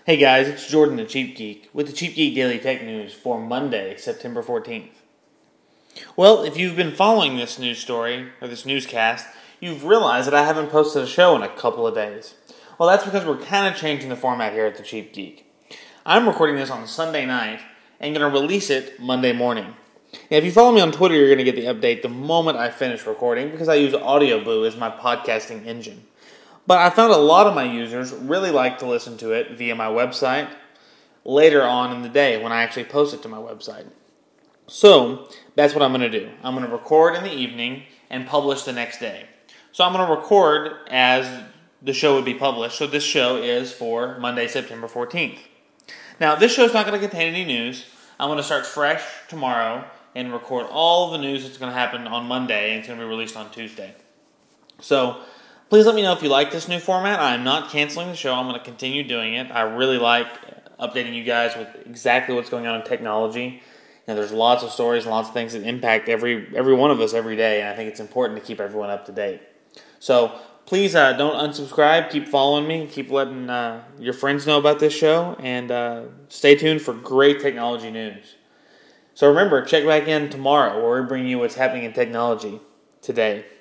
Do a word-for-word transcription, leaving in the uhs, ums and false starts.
Hey guys, it's Jordan the Cheap Geek with the Cheap Geek Daily Tech News for Monday, September fourteenth. Well, if you've been following this news story, or this newscast, you've realized that I haven't posted a show in a couple of days. Well, that's because we're kind of changing the format here at the Cheap Geek. I'm recording this on Sunday night and going to release it Monday morning. Now, if you follow me on Twitter, you're going to get the update the moment I finish recording because I use AudioBoo as my podcasting engine. But I found a lot of my users really like to listen to it via my website later on in the day when I actually post it to my website. So, that's what I'm going to do. I'm going to record in the evening and publish the next day. So I'm going to record as the show would be published. So this show is for Monday, September fourteenth. Now, this show is not going to contain any news. I'm going to start fresh tomorrow and record all of the news that's going to happen on Monday, and it's going to be released on Tuesday. So, please let me know if you like this new format. I'm not canceling the show. I'm going to continue doing it. I really like updating you guys with exactly what's going on in technology. You know, there's lots of stories and lots of things that impact every every one of us every day, and I think it's important to keep everyone up to date. So, please uh, don't unsubscribe. Keep following me. Keep letting uh, your friends know about this show, and uh, stay tuned for great technology news. So remember, check back in tomorrow where we bring you what's happening in technology today.